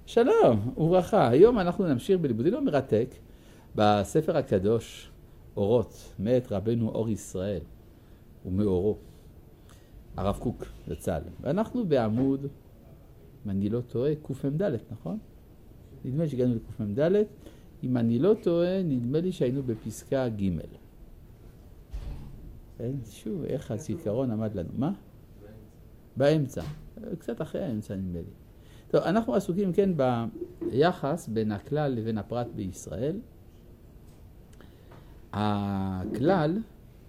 שלום וברכה, היום אנחנו נמשיך בלימודינו מרתק בספר הקדוש אורות, מאת רבנו אור ישראל ומאורו, הרב קוק זצ"ל. ואנחנו בעמוד, אם אני לא טועה, קמ"ד, נכון? נדמה לי שהגענו לקמ"ד, אם אני לא טועה, נדמה לי שהיינו בפסקה ג'. שוב, איך הזיכרון עמד לנו? מה? באמצע. קצת אחרי האמצע נדמה לי. טוב, אנחנו עסוקים כן ביחס בין הכלל לבין הפרט בישראל. הכלל,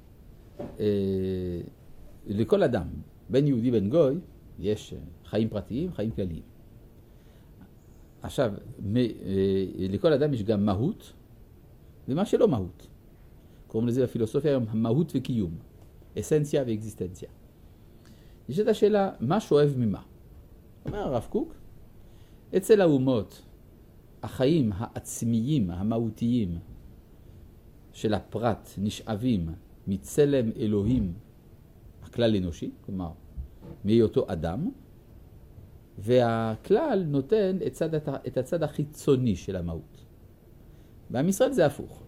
לכל אדם, בין יהודי בין גוי, יש חיים פרטיים, חיים כלליים. עכשיו, לכל אדם יש גם מהות, ומה שלא מהות. קוראים לזה בפילוסופיה היום מהות וקיום, אסנציה ואקזיסטנציה. יש את השאלה, מה שואב ממה? אומר הרב קוק, אצל האומות, החיים העצמיים, המהותיים של הפרט נשאבים מצלם אלוהים הכלל אנושי, כלומר, מהיותו אדם, והכלל נותן את הצד החיצוני של המהות. בעם ישראל זה הפוך.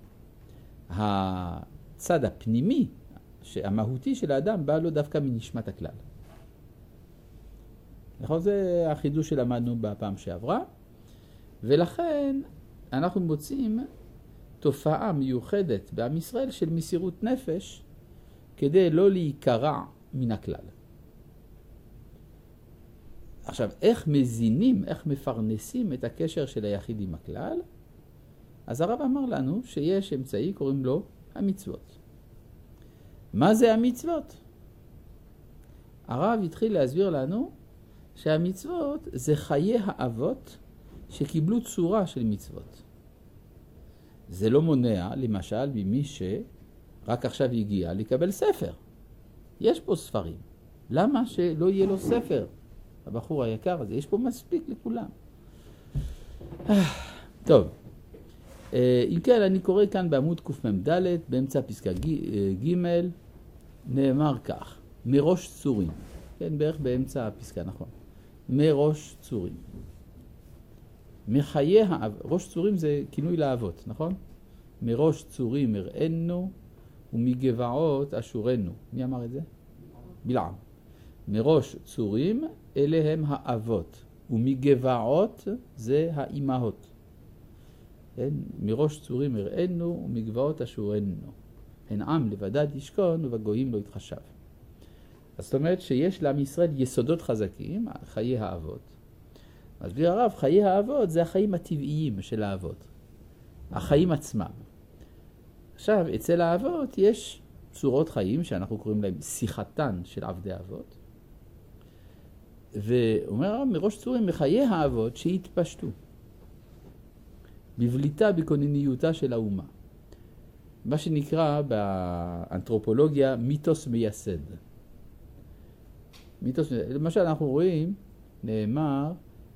הצד הפנימי, המהותי של האדם, בא לו דווקא מנשמת הכלל. נכון? זה החידוש שלמדנו בפעם שעברה, ולכן אנחנו מוצאים תופעה מיוחדת בעם ישראל של מסירות נפש, כדי לא להיקרע מן הכלל. עכשיו, איך מזינים, איך מפרנסים את הקשר של היחיד עם הכלל? אז הרב אמר לנו שיש אמצעי, קוראים לו המצוות. מה זה המצוות? הרב התחיל להסביר לנו שהמצוות זה חיי האבות שקיבלו צורה של מצוות. זה לא מונע, למשל, ממי שרק עכשיו הגיע לקבל ספר. יש פה ספרים. למה שלא יהיה לו ספר? הבחור היקר הזה, יש פה מספיק לכולם. טוב, אם כן, אני קורא כאן בעמוד קמ"ד, באמצע פסקה ג', נאמר כך, מראש צורים. כן, בערך באמצע הפסקה, נכון. מראש צורים. מחיי ראש צורים זה כינוי לאבות, נכון? מראש צורים הראינו ומגבעות אשורנו. מי אמר את זה? בלעם. מראש צורים אלה הם האבות, ומגבעות זה האימהות. כן? מראש צורים הראינו ומגבעות אשורנו. הן עם לבדד ישכון ובגויים לא יתחשב. אז זאת אומרת שיש לעם ישראל יסודות חזקים, חיי האבות. אז בלי הרב, חיי האבות זה החיים הטבעיים של האבות. החיים עצמם. עכשיו, אצל האבות יש צורות חיים שאנחנו קוראים להם שיחתן של עבדי האבות. ואומר הרב, מראש צורים מחיי האבות שהתפשטו. בבליטה בכונניותה של האומה. מה שנקרא באנתרופולוגיה מיתוס מייסד. למשל אנחנו רואים, נאמר,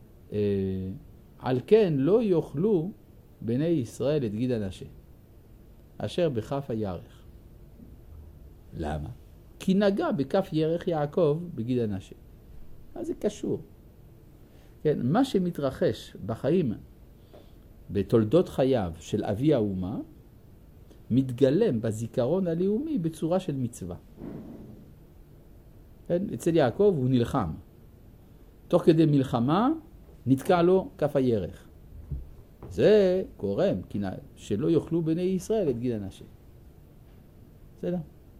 על כן לא יאכלו בני ישראל את גיד הנשה, אשר בכף הירך. למה? כי נגע בכף ירך יעקב בגיד הנשה. אז זה קשור. כן, מה שמתרחש בחיים, בתולדות חייו של אבי האומה, מתגלם בזיכרון הלאומי בצורה של מצווה. כן? אצל יעקב הוא נלחם. תוך כדי מלחמה נתקע לו כף הירך. זה גורם שלא יאכלו בני ישראל את גיד הנשה. בסדר?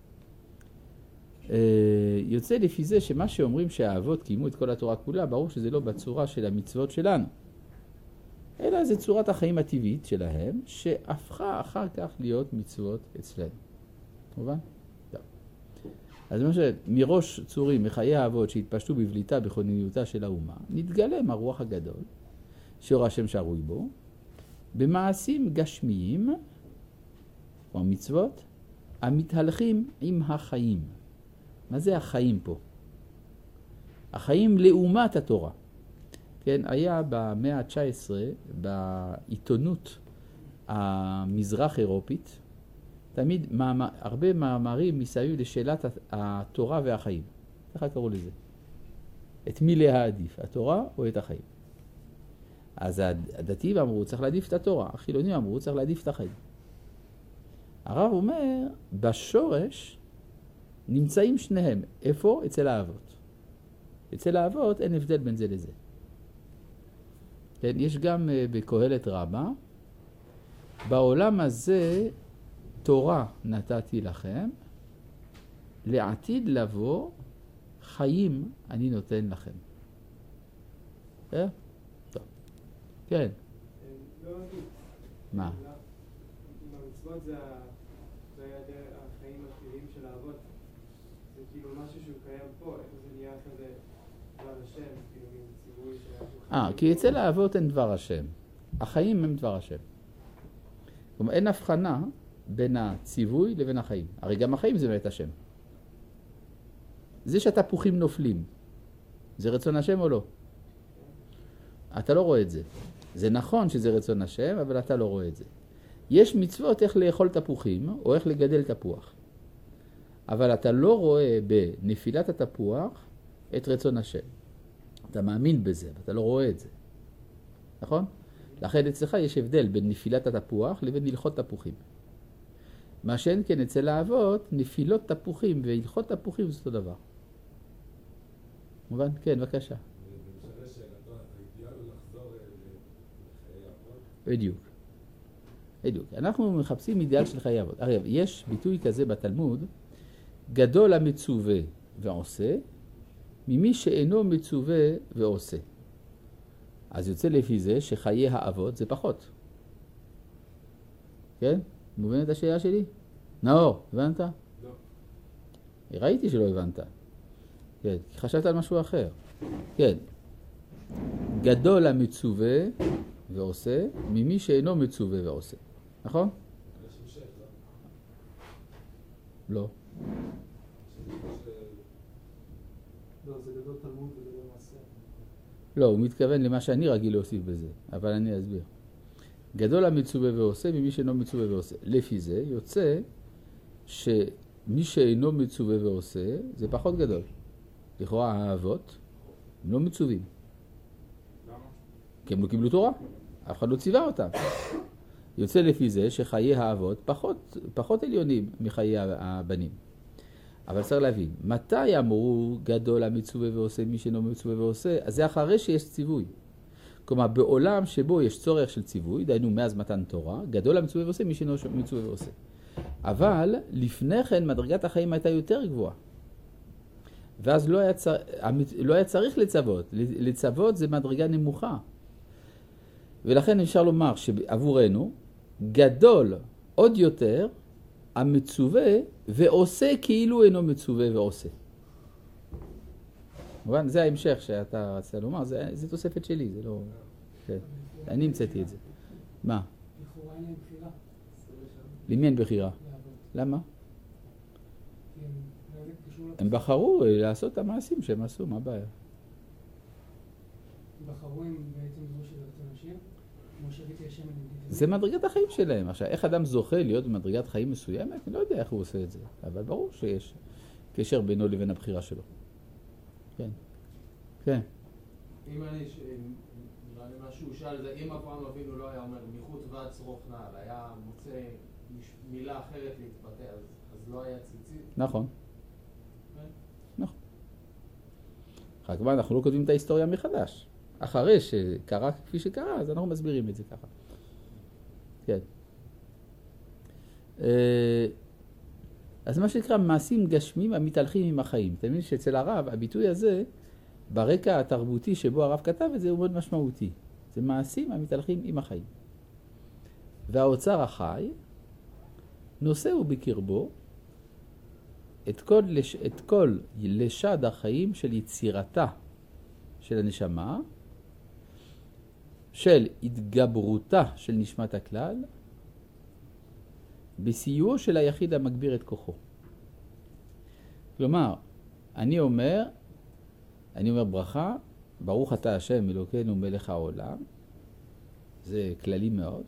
יוצא לפי זה שמה שאומרים שהאבות קיימו את כל התורה כולה, ברור שזה לא בצורה של המצוות שלנו. אלא זה צורת החיים הטבעית שלהם, שהפכה אחר כך להיות מצוות אצלנו. מובן? טוב. אז למשל, מראש צורים, מחיי האבות שהתפשטו בבליטה בכונניותה של האומה, נתגלם הרוח הגדול, שאור השם שרוי בו, במעשים גשמיים, או מצוות, המתהלכים עם החיים. מה זה החיים פה? החיים לעומת התורה. כן, היה במאה ה-19, בעיתונות המזרח אירופית, תמיד הרבה מאמרים מסביב לשאלת התורה והחיים. ככה קראו לזה. את מי להעדיף, התורה או את החיים? אז הדתיים אמרו, צריך להעדיף את התורה, החילונים אמרו, צריך להעדיף את החיים. הרב אומר, בשורש נמצאים שניהם. איפה? אצל האבות. אצל האבות אין הבדל בין זה לזה. כן, יש גם בקהלת רבה, בעולם הזה תורה נתתי לכם, לעתיד לבוא חיים אני נותן לכם. טוב. כן. לא נגיד. מה? אם המצוות זה החיים הטבעיים של האבות, זה כאילו משהו שהוא קיים פה, איך זה נהיה כזה דבר השם, כאילו מין ציווי של... כי אצל האבות אין דבר השם. החיים הם דבר השם. כלומר, אין הבחנה בין הציווי לבין החיים. הרי גם החיים זה באמת השם. זה שהתפוחים נופלים, זה רצון השם או לא? אתה לא רואה את זה. זה נכון שזה רצון השם, אבל אתה לא רואה את זה. יש מצוות איך לאכול תפוחים, או איך לגדל תפוח. אבל אתה לא רואה בנפילת התפוח את רצון השם. אתה מאמין בזה, אבל אתה לא רואה את זה. נכון? לכן אצלך יש הבדל בין נפילת התפוח לבין הלכות תפוחים. מה שאין כן אצל האבות, נפילות תפוחים והלכות תפוחים זה אותו דבר. מובן? כן, בבקשה. בדיוק. בדיוק. אנחנו מחפשים אידיאל של חיי אבות. הרי יש ביטוי כזה בתלמוד, גדול המצווה ועושה, ממי שאינו מצווה ועושה. אז יוצא לפי זה שחיי האבות זה פחות. כן? מובן את השאלה שלי? נאור, הבנת? לא. ראיתי שלא הבנת. כן, כי חשבת על משהו אחר. כן. גדול המצווה ועושה, ממי שאינו מצווה ועושה. נכון? לא. לא, זה גדול תלמוד וגדול מעשה. לא, הוא מתכוון למה שאני רגיל להוסיף בזה, אבל אני אסביר. גדול המצווה ועושה ממי שאינו מצווה ועושה. לפי זה יוצא שמי שאינו מצווה ועושה זה פחות גדול. לכאורה האבות הם לא מצווים. למה? כי הם לא קיבלו תורה. אף אחד לא ציווה אותם. יוצא לפי זה שחיי האבות פחות עליונים מחיי הבנים. אבל צריך להבין, מתי אמרו גדול המצווה ועושה מי שאינו מצווה ועושה? אז זה אחרי שיש ציווי. כלומר, בעולם שבו יש צורך של ציווי, דהיינו מאז מתן תורה, גדול המצווה ועושה מי שאינו מצווה ועושה. אבל לפני כן מדרגת החיים הייתה יותר גבוהה. ואז לא היה צריך לצוות. לצוות זה מדרגה נמוכה. ולכן אפשר לומר שעבורנו גדול עוד יותר המצווה ועושה כאילו אינו מצווה ועושה. מובן? זה ההמשך שאתה רצה לומר, זה תוספת שלי, זה לא... כן. אני המצאתי את זה. מה? לכאורה אין להם בחירה. למי אין בחירה? למה? הם בחרו לעשות את המעשים שהם עשו, מה הבעיה? בחרו הם בעצם זו של רצון השם? כמו שראיתי השם... זה מדרגת החיים שלהם. עכשיו, איך אדם זוכה להיות במדרגת חיים מסוימת? אני לא יודע איך הוא עושה את זה, אבל ברור שיש קשר בינו לבין הבחירה שלו. כן. כן. אם אני, נראה לי משהו שאל, זה אם אברהם אבינו לא היה אומר מחוץ ועד צרוך נעל, היה מוצא מילה אחרת להתבטא, אז לא היה ציצית. נכון. נכון. רק מה, אנחנו לא כותבים את ההיסטוריה מחדש. אחרי שקרה כפי שקרה, אז אנחנו מסבירים את זה ככה. כן. אז מה שנקרא מעשים גשמים המתהלכים עם החיים. אתה מבין שאצל הרב, הביטוי הזה, ברקע התרבותי שבו הרב כתב את זה, הוא מאוד משמעותי. זה מעשים המתהלכים עם החיים. והאוצר החי נושאו בקרבו את כל לשד החיים של יצירתה של הנשמה, של התגברותה של נשמת הכלל, בסיועו של היחיד המגביר את כוחו. כלומר, אני אומר ברכה, ברוך אתה השם אלוקינו מלך העולם, זה כללי מאוד,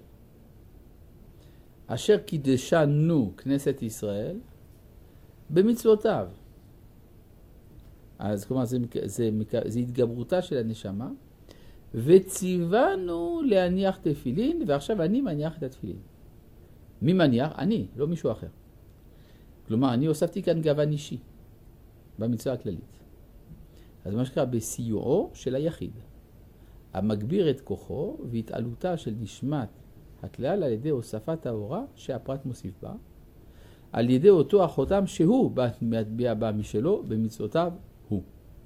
אשר קידשנו כנסת ישראל במצוותיו. אז כלומר, זה התגברותה של הנשמה, וציוונו להניח תפילין, ועכשיו אני מניח את התפילין. מי מניח? אני, לא מישהו אחר. כלומר, אני הוספתי כאן גוון אישי, במצווה הכללית. אז מה שקרה בסיועו של היחיד, המגביר את כוחו והתעלותה של נשמת הכלל על ידי הוספת ההוראה שהפרט מוסיף בה, על ידי אותו החותם שהוא מטביע בה משלו במצוותיו הוא.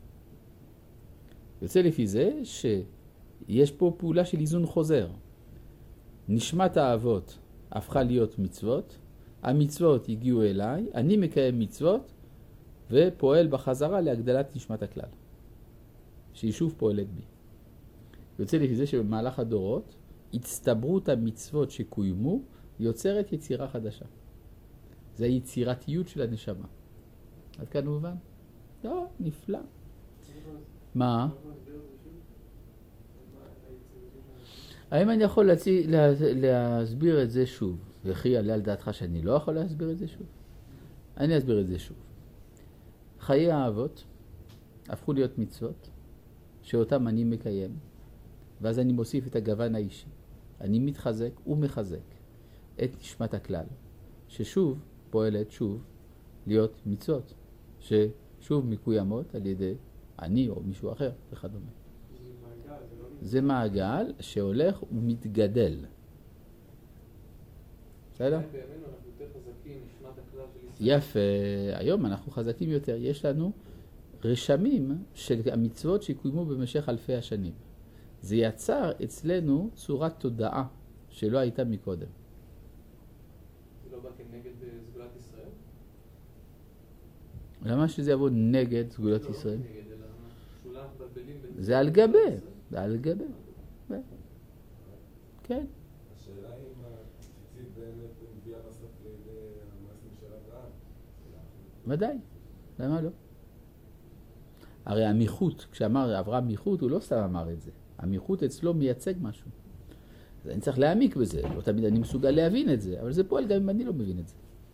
יוצא לפי זה שיש פה פעולה של איזון חוזר. נשמת האבות הפכה להיות מצוות, המצוות הגיעו אליי, אני מקיים מצוות ופועל בחזרה להגדלת נשמת הכלל, שהיא שוב פועלת בי. יוצא לפי זה שבמהלך הדורות הצטברות המצוות שקוימו יוצרת יצירה חדשה. זה היצירתיות של הנשמה. עד כאן מובן? לא, נפלא. מה? האם אני יכול להסביר את זה שוב? וכי יעלה על דעתך שאני לא יכול להסביר את זה שוב? אני אסביר את זה שוב. חיי האבות הפכו להיות מצוות שאותם אני מקיים, ואז אני מוסיף את הגוון האישי. אני מתחזק ומחזק את נשמת הכלל, ששוב פועלת שוב להיות מצוות, ששוב מקוימות על ידי אני או מישהו אחר וכדומה. זה מעגל שהולך ומתגדל. בסדר? בימינו אנחנו יותר חזקים, נשמת הכלל של ישראל. יפה, היום אנחנו חזקים יותר. יש לנו רשמים של המצוות שקוימו במשך אלפי השנים. זה יצר אצלנו צורת תודעה שלא הייתה מקודם. זה לא בא כנגד סגולת ישראל? למה שזה יבוא נגד סגולת ישראל? לא נגד, אלא שאולי אנחנו מבלבלים בין זה על גבי, זה על גבי. כן. השאלה אם הציצית באמת מביאה בסוף לידי המעשים של אברהם. ודאי, למה לא? הרי המיחות, כשאמר אברהם מיחות, הוא לא סתם אמר את זה. המיחות אצלו מייצג משהו. אז אני צריך להעמיק בזה, לא תמיד אני מסוגל להבין את זה, אבל זה פועל גם אם אני לא מבין את זה.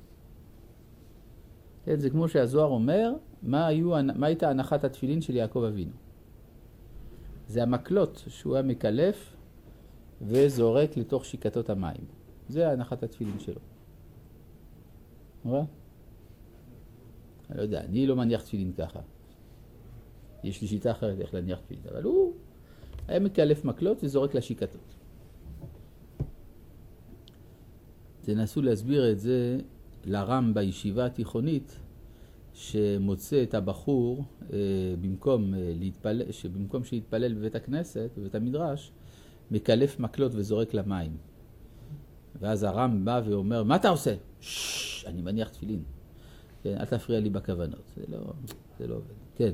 זה כמו שהזוהר אומר, מה הייתה הנחת התפילין של יעקב אבינו? זה המקלות שהוא היה מקלף וזורק לתוך שיקתות המים. זה הנחת התפילין שלו. רואה? אני לא יודע, אני לא מניח תפילין ככה. יש לי שיטה אחרת איך להניח תפילין, אבל הוא היה מקלף מקלות וזורק לשיקתות. תנסו להסביר את זה לרם בישיבה התיכונית, שמוצא את הבחור במקום שיתפלל בבית הכנסת, בבית המדרש, מקלף מקלות וזורק למים. ואז הרם בא ואומר, מה אתה עושה? אני מניח תפילין. כן, אל תפריע לי בכוונות. זה לא עובד. כן.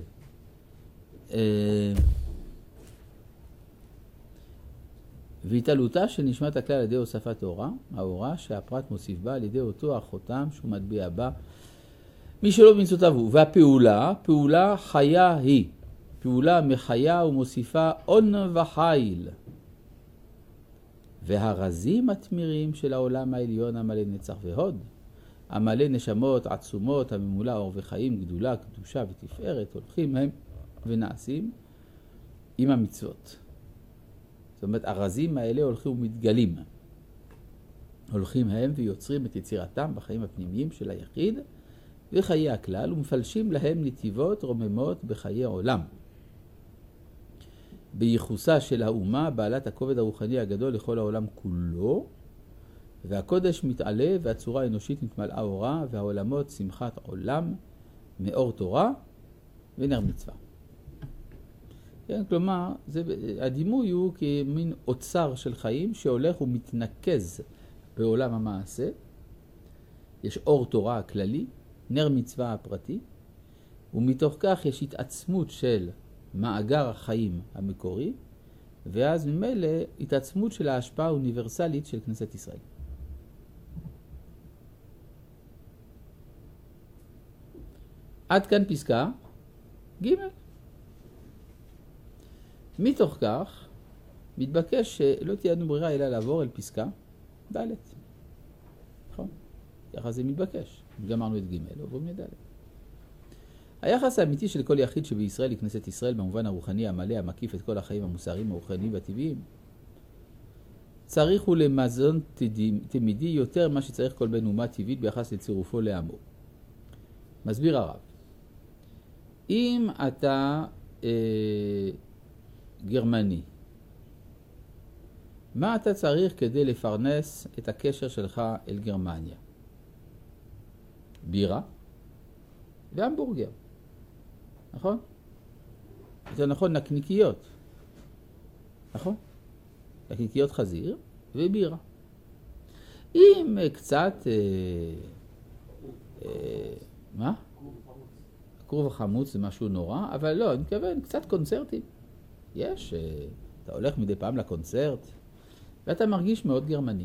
והתעלותה של נשמת הכלל על ידי הוספת ההוראה שהפרט מוסיף בה על ידי אותו החותם שהוא מטביע בה מי שלא במצוותיו הוא. והפעולה, פעולה חיה היא. פעולה מחיה ומוסיפה און וחיל. והרזים התמירים של העולם העליון המלא נצח והוד, המלא נשמות עצומות, הממולא אור וחיים, גדולה, קדושה ותפארת, הולכים הם ונעשים עם המצוות. זאת אומרת, הרזים האלה הולכים ומתגלים. הולכים הם ויוצרים את יצירתם בחיים הפנימיים של היחיד וחיי הכלל, ומפלשים להם נתיבות רוממות בחיי עולם. בייחוסה של האומה, בעלת הכובד הרוחני הגדול לכל העולם כולו, והקודש מתעלה והצורה האנושית מתמלאה אורה, והעולמות שמחת עולם, מאור תורה ונר מצווה. כן, כלומר, הדימוי הוא כמין אוצר של חיים שהולך ומתנקז בעולם המעשה. יש אור תורה הכללי, נר מצווה הפרטי, ומתוך כך יש התעצמות של מאגר החיים המקורי, ואז ממילא התעצמות של ההשפעה האוניברסלית של כנסת ישראל. עד כאן פסקה ג'. מתוך כך מתבקש שלא תהיה לנו ברירה אלא לעבור אל פסקה ד'. נכון? ככה זה מתבקש. גמרנו את ג', עוברים לד'. היחס האמיתי של כל יחיד שבישראל לכנסת ישראל במובן הרוחני המלא המקיף את כל החיים המוסריים הרוחניים והטבעיים צריך הוא למזון תמידי יותר מה שצריך כל בן אומה טבעית ביחס לצירופו לעמו. מסביר הרב, אם אתה גרמני, מה אתה צריך כדי לפרנס את הקשר שלך אל גרמניה? בירה והמבורגר, נכון? זה נכון, נקניקיות, נכון? נקניקיות חזיר ובירה. אם קצת, מה? כרוב החמוץ זה משהו נורא, אבל לא, אני מתכוון קצת קונצרטים. יש, אתה הולך מדי פעם לקונצרט, ואתה מרגיש מאוד גרמני.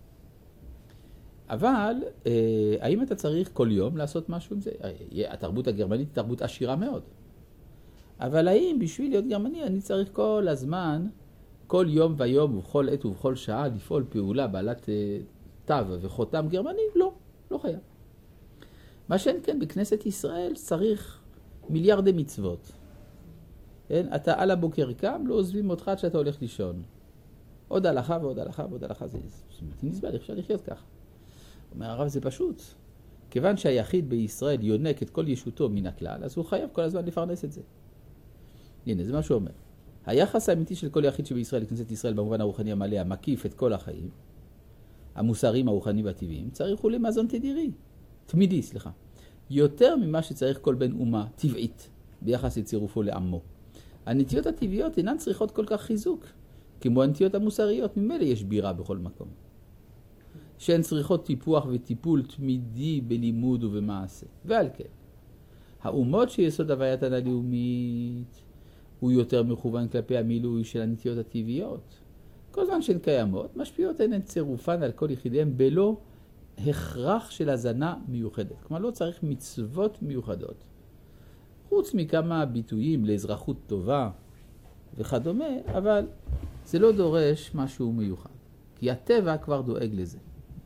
אבל, האם אתה צריך כל יום לעשות משהו עם זה? התרבות הגרמנית היא תרבות עשירה מאוד. אבל האם בשביל להיות גרמני אני צריך כל הזמן, כל יום ויום ובכל עת ובכל שעה לפעול פעולה בעלת תו וחותם גרמני? לא, לא חייב. מה שאין כן בכנסת ישראל צריך מיליארדי מצוות. כן? אתה על הבוקר קם, לא עוזבים אותך עד שאתה הולך לישון. עוד הלכה ועוד הלכה ועוד הלכה, זה נסבל, אפשר לחיות ככה. אומר הרב, זה פשוט. כיוון שהיחיד בישראל יונק את כל ישותו מן הכלל, אז הוא חייב כל הזמן לפרנס את זה. הנה, זה מה שהוא אומר. היחס האמיתי של כל יחיד שבישראל לכנסת ישראל במובן הרוחני המלא המקיף את כל החיים, המוסריים, הרוחניים והטבעיים, צריך הוא למזון תמידי, יותר ממה שצריך כל בן אומה טבעית ביחס לצירופו לעמו. הנטיות הטבעיות אינן צריכות כל כך חיזוק, כמו הנטיות המוסריות, ממילא יש בירה בכל מקום. שהן צריכות טיפוח וטיפול תמידי בלימוד ובמעשה. ועל כן, האומות שיסוד הווייתן הלאומית הוא יותר מכוון כלפי המילוי של הנטיות הטבעיות. כל זמן שהן קיימות, משפיעות הן את צירופן על כל יחידיהם בלא הכרח של הזנה מיוחדת. כלומר, לא צריך מצוות מיוחדות. חוץ מכמה ביטויים לאזרחות טובה וכדומה, אבל זה לא דורש משהו מיוחד. כי הטבע כבר דואג לזה.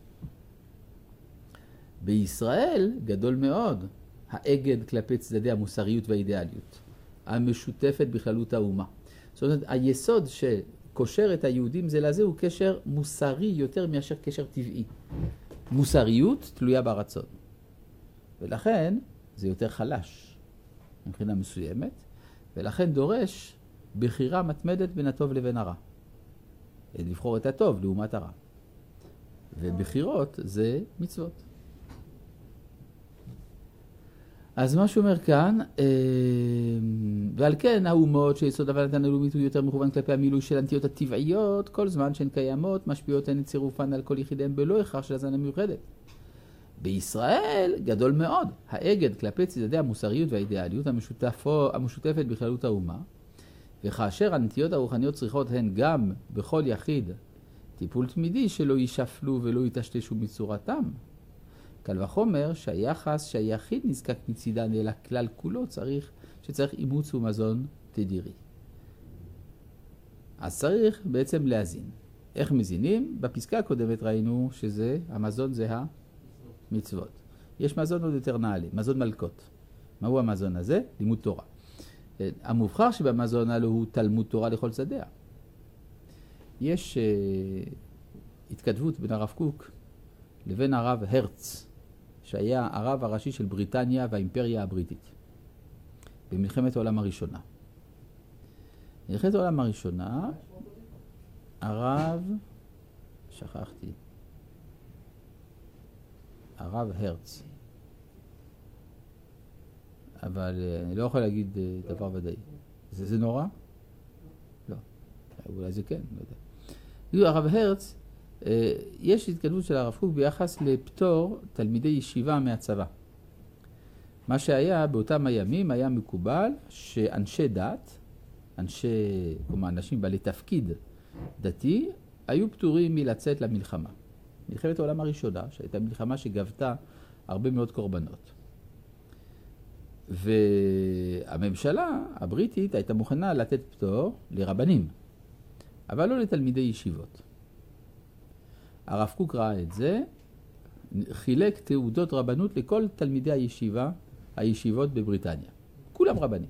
בישראל גדול מאוד האגד כלפי צדדי המוסריות והאידיאליות, המשותפת בכללות האומה. זאת אומרת, היסוד שקושר את היהודים זה לזה הוא קשר מוסרי יותר מאשר קשר טבעי. מוסריות תלויה ברצון. ולכן זה יותר חלש מבחינה מסוימת, ולכן דורש בחירה מתמדת בין הטוב לבין הרע. לבחור את הטוב לעומת הרע. ובחירות זה מצוות. אז מה שאומר כאן, ועל כן האומות שיסוד הווייתן הלאומית הוא יותר מכוון כלפי המילוי של הנטיות הטבעיות, כל זמן שהן קיימות משפיעות הן את צירופן על כל יחידיהם בלא הכרח של הזנה מיוחדת. בישראל גדול מאוד האגד כלפי צדדי המוסריות והאידיאליות המשותפת בכללות האומה, וכאשר הנטיות הרוחניות צריכות הן גם בכל יחיד טיפול תמידי שלא יישפלו ולא יטשטשו מצורתם. קל וחומר שהיחס שהיחיד נזקק מצידן אל הכלל כולו שצריך אימוץ ומזון תדירי. אז צריך בעצם להזין. איך מזינים? בפסקה הקודמת ראינו שזה, המזון זה המצוות. יש מזון עוד יותר נעלה, מזון מלכות. מהו המזון הזה? לימוד תורה. המובחר שבמזון הלו הוא תלמוד תורה לכל צדדיה. יש התכתבות בין הרב קוק לבין הרב הרץ, שהיה הרב הראשי של בריטניה והאימפריה הבריטית, במלחמת העולם הראשונה. במלחמת העולם הראשונה, הרב הרץ. אבל אני לא יכול להגיד דבר ודאי. זה נורא? לא. אולי זה כן, לא יודע. הרב הרץ, יש התקדמות של הרב קוק ביחס לפטור תלמידי ישיבה מהצבא. מה שהיה באותם הימים היה מקובל שאנשי דת, כלומר אנשים בעלי תפקיד דתי, היו פטורים מלצאת למלחמה. מלחמת העולם הראשונה, שהייתה מלחמה שגבתה הרבה מאוד קורבנות. והממשלה הבריטית הייתה מוכנה לתת פטור לרבנים, אבל לא לתלמידי ישיבות. הרב קוק ראה את זה, חילק תעודות רבנות לכל תלמידי הישיבות בבריטניה. כולם רבנים.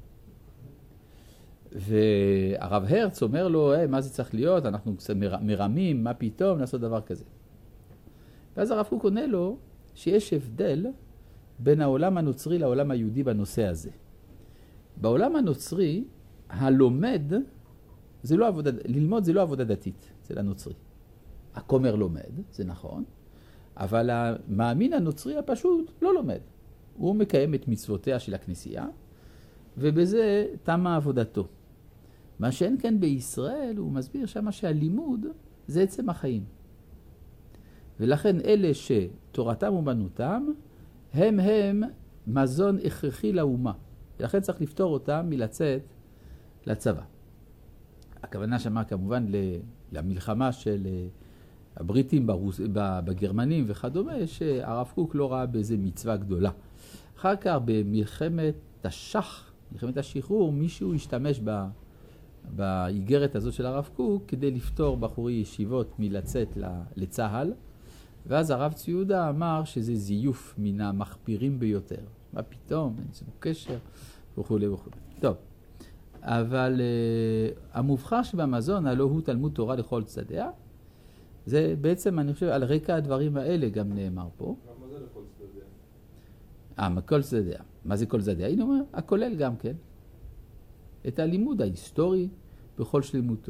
והרב הרץ אומר לו, מה זה צריך להיות? אנחנו מרמים, מה פתאום לעשות דבר כזה? ואז הרב קוק עונה לו שיש הבדל בין העולם הנוצרי לעולם היהודי בנושא הזה. בעולם הנוצרי, הלומד, ללמוד זה לא עבודה דתית, זה לנוצרי. הכומר לומד, זה נכון, אבל המאמין הנוצרי הפשוט לא לומד. הוא מקיים את מצוותיה של הכנסייה, ובזה תמה עבודתו. מה שאין כן בישראל, הוא מסביר שמה שהלימוד זה עצם החיים. ולכן אלה שתורתם אומנותם, הם מזון הכרחי לאומה. ולכן צריך לפתור אותם מלצאת לצבא. הכוונה שמה כמובן למלחמה של הבריטים בגרמנים וכדומה, שהרב קוק לא ראה באיזה מצווה גדולה. אחר כך במלחמת מלחמת השחרור, מישהו השתמש באיגרת הזאת של הרב קוק כדי לפתור בחורי ישיבות מלצאת לצהל, ואז הרב ציודה אמר שזה זיוף מן המחפירים ביותר. מה פתאום? אין שום קשר וכו' וכו'. טוב, אבל המובחר שבמזון, הלא הוא תלמוד תורה לכל צדדיה, זה בעצם, אני חושב, על רקע הדברים האלה גם נאמר פה. מה זה לכל צדדיה? כל צדדיה. מה זה כל צדדיה? הנה אומר, הכולל גם כן. את הלימוד ההיסטורי בכל שלמותו.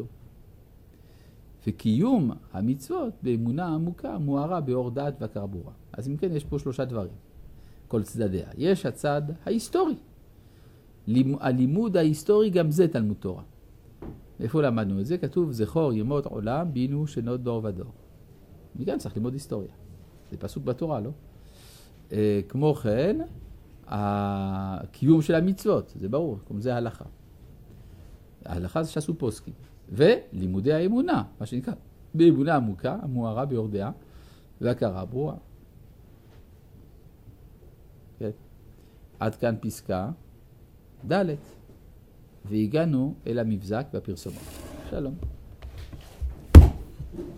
וקיום המצוות באמונה עמוקה מוארה באור דעת והכרה ברורה. אז אם כן, יש פה 3 דברים. כל צדדיה. יש הצד ההיסטורי. הלימוד ההיסטורי גם זה תלמוד תורה. איפה למדנו את זה? כתוב זכור ימות עולם בינו שנות דור ודור. מכאן צריך ללמוד היסטוריה. זה פסוק בתורה, לא? כמו כן, הקיום של המצוות, זה ברור, כמו זה ההלכה. ההלכה זה שעשו פוסקים. ולימודי האמונה, מה שנקרא, באמונה עמוקה, המוארה באור דעה, והכרה ברורה. כן. עד כאן פסקה ד' והגענו אל המבזק והפרסומות. שלום.